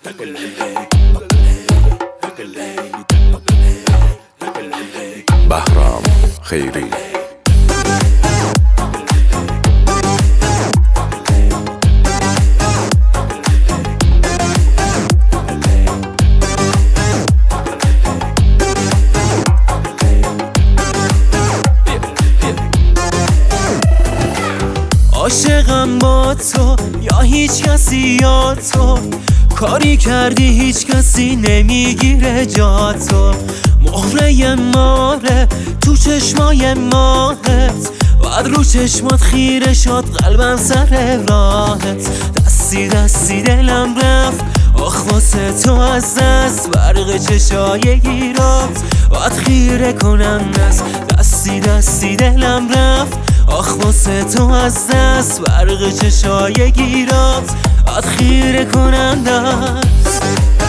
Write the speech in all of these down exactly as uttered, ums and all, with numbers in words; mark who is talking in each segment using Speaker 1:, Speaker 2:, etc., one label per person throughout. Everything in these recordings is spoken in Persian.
Speaker 1: بهرام خیری.
Speaker 2: عاشقم با تو یا هیچ کسی یا تو، کاری کردی هیچ کسی نمیگیره جا تو. مهره ماره تو چشمای ماهت، بعد رو چشمات خیره شد قلبم سر راهت. دستی دستی دلم رفت آخ واسه تو از دست، برق چشای گیرات بعد خیره کنن دست. دستی دستی دلم رفت آخ واسه تو از دست، برق چشای گیرات بعد خیره کنن دست.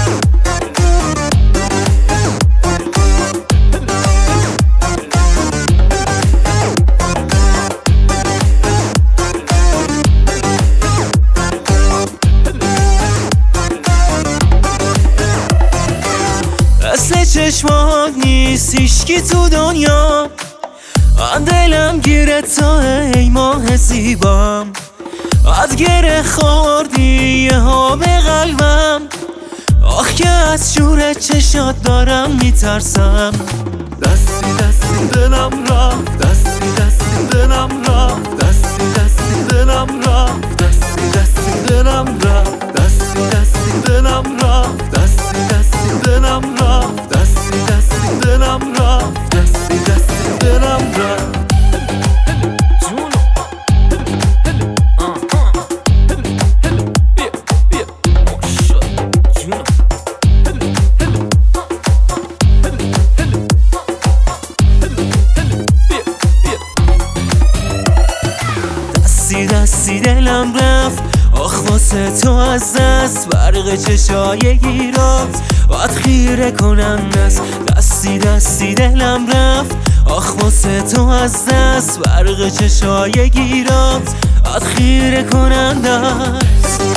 Speaker 2: مثل چشمات نیست هیچکی تو دنیا، من دلم گیره تا ای ماه زیبام. از گره خوردی یه ها به قلبم، آخ که از شور چشات دارم میترسم.
Speaker 3: دستی دستی دلم رفت، دستی دستی دلم رفت، دستی دستی دلم رفت، دستی دستی دلم رفت، دستی دستی دلم رفت، دستی دستی دلم رفت، دستی دستی دلم رفت، دستی دستی دلم رفت.
Speaker 2: دستی دستی دلم رفت آخ واسه تو از دست، برق چشای گیرات باید خیره کنن دست. دستی دستی دلم رفت آخ واسه تو از دست، برق چشای گیرات باید خیره کنن دست.